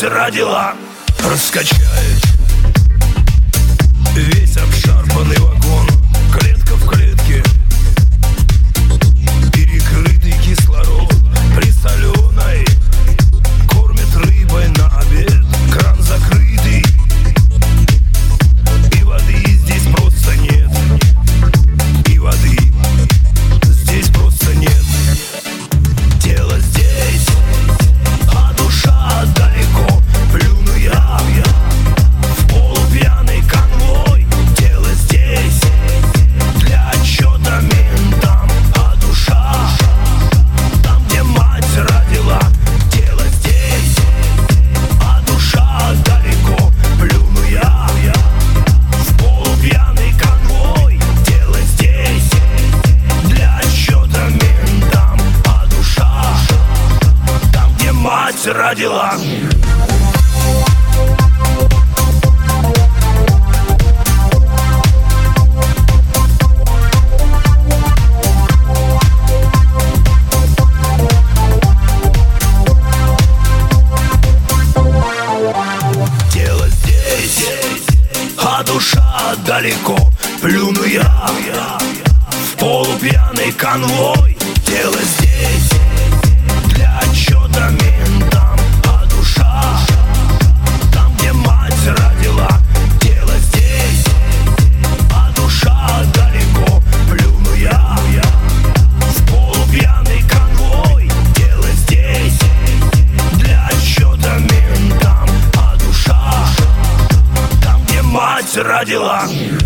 родила. Раскачает весь обшарпанный вагон, клетка в клетке, перекрытый кислород присоленой, кормят рыбой на обед, кран закрытый, и воды здесь просто нет, и воды здесь просто нет. Тело здесь, а душа далеко. Плюну я в полупьяный конвой. Тело здесь для отчета ментам, а душа там, где мать родила. Тело здесь, а душа далеко. Плюну я в полупьяный конвой. Тело здесь для отчета ментам, а душа там, где мать родила. Тело здесь, а душа далеко. Плюну я в полупьяный конвой. Тело здесь для отчета ментам, а душа там, где мать родила. Тело здесь, а душа далеко. Плюну я в полупьяный конвой. Тело здесь для отчета ментам, а душа там, где мать родила.